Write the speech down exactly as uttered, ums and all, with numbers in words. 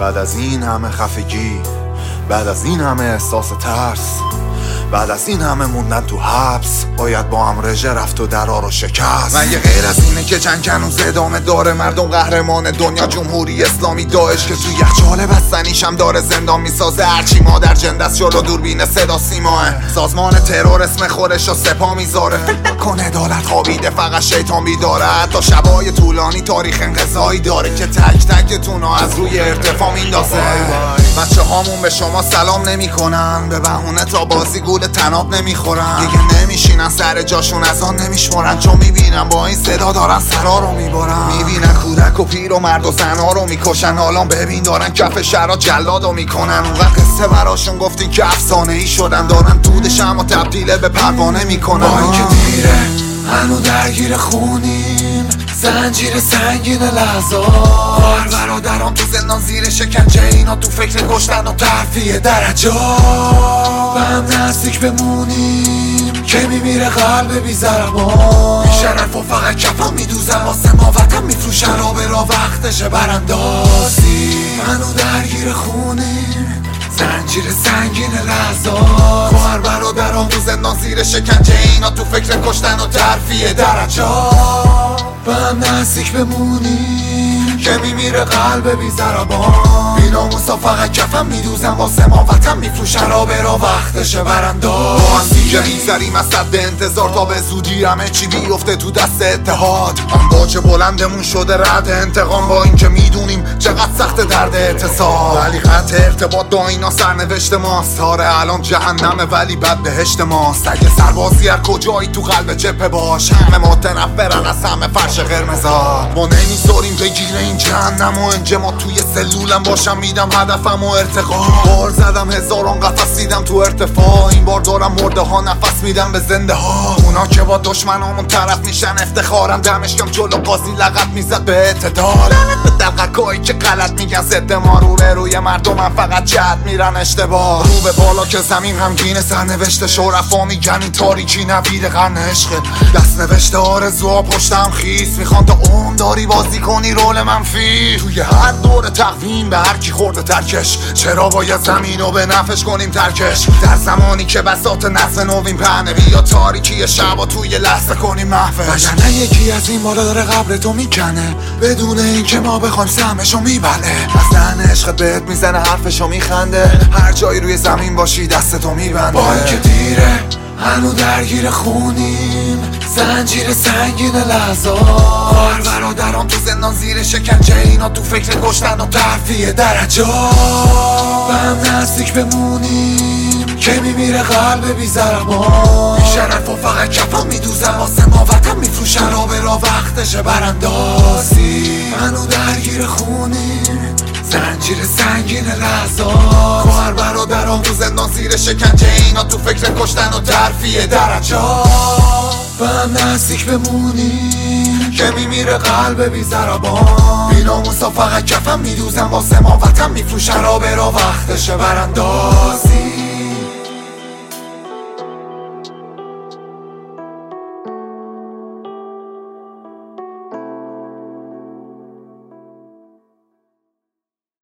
بعد از این همه خفگی، بعد از این همه احساس ترس، بعد از این همه موندن تو حبس، باید با هم رژه رفت و درا رو شکست. مگه غیر از اینه که چند کنوز ادامه داره؟ مردم قهرمان دنیا جمهوری اسلامی داعش که تو یخچال بستنیشم داره زندان میسازه. هرچی مادر جندست جلو دوربین صدا سیماه، سازمان ترور اسم خورش و سپا میذاره. فکر کن عدالت خوابیده فقط شیطان بیداره. حتی شبای طولانی تاریخ انقضایی داره که تک تکتونو از روی ارتفاع میندازه. بچه هامون به شما سلام نمی کنن، به بهونه تا بازی گول تناب نمیخورن. دیگه نمیشینن سر جاشون از آن نمیشمرن، چون میبینن با این صدا دارن سرا رو میبرن. میبینن کودک و پیر و مرد و زنها رو میکشن. حالا ببین دارن کف شهرها جلاد رو میکنن. اونقدر قصه براشون گفتین که افسانه ای شدن، دارن دودش اما تبدیل به پروانه میکنن. با اینکه دیره هنو درگیر خونیم، زنجیر سنگین لحظات. بار برادران تو زندان زیر شکنجه، اینا تو فکر کشتن و ترفیع درجات. به هم نزدیک بمونیم که میمیره قلب بی ضربان. بیشرف و فقط کفم میدوزن واسه ما وطن میفروشن. را به را وقتشه براندازی. منو درگیر خونیم، زنجیر سنگین لحظات. خواهر برادران تو زندان زیر شکنجه، اینا تو فکر کشتن و ترفیع درجات. به هم نزدیک بمونیم که میمیره قلب بی ضربان. بیناموسا فقط کفم میدوزن واسه ما وطن میفروشن. را به را وقتشه برانداز. با هم دیگه میگذریم از صد انتظار تا به زودی همه چی بیفته تو دست اتحاد. امواج بلندمون شده رد انتقام، با اینکه میدونیم چقدر سخت درد اتصال. ولی خط ارتباط با اینا سرنوشت ماست. آره الان جهنمه ولی بد بهشت ماست. اگه سربازی هر کجایی تو قلب جبهه باش، همه متنفرن از همه فرش قرمزا. ما نمیذاریم بگیره این جهنم و انجما توی سلولم باشم. میدم هدفم و ارتقا. بار زدم هزاران قفس دیدم تو ارتفاع. این بار دارم مرده ها نفس میدم به زنده ها. اونا که با دشمنامون طرف میشن افتخارم. دمشکم جلو قاضی لغت میزد به اعتدال. به دقیقایی که غلط میگن ضد ما رو به روی مردمم فقط جد میرن اشتباه. رو به بالا که زمین غمگین سرنوشت شرفا میگن این تاریکی نوید قرن عشقه. دست نوشته آرزوها پشتم خیس، میخوان تا اون داری بازی کنی رول منفی. توی هر دور تقویم به هر کی خورده ترکش، چرا باید زمین رو به نفش کنیم ترکش؟ در زمانی که بساط نسل نوین پهنه، بیا تاریکی شبا توی لحظه کنیم محفش. وگرنه یکی از این بالا داره قبر تو میکنه، بدون اینکه ما بخوایم سهمشو میبله. از دهن عشقت بهت میزنه حرفشو میخنده، هر جایی روی زمین باشی دستتو میبنده. با اینکه دیره هنو درگیر خونیم، زنجیر سنگین لحظات. خواهر برادران تو زندان زیر شکنجه، اینا تو فکر کشتن و ترفیع درجات. به هم نزدیک بمونیم که میمیره قلب بی ضربان. بیشرف و فقط کفم میدوزن واسه ما وطن میفروشن. را به را وقتشه براندازی. منو درگیر خونیم، زنجیر سنگین لحظات. خواهر برادران تو زندان زیر شکنجه، اینا تو فکر کشتن و ترفیع درجات. به هم نزدیک بمونیم که میمیره قلب بی ضربان. بیناموسا فقط کفم میدوزن واسه ما وطن میفروشن. را به را وقتشه براندازی.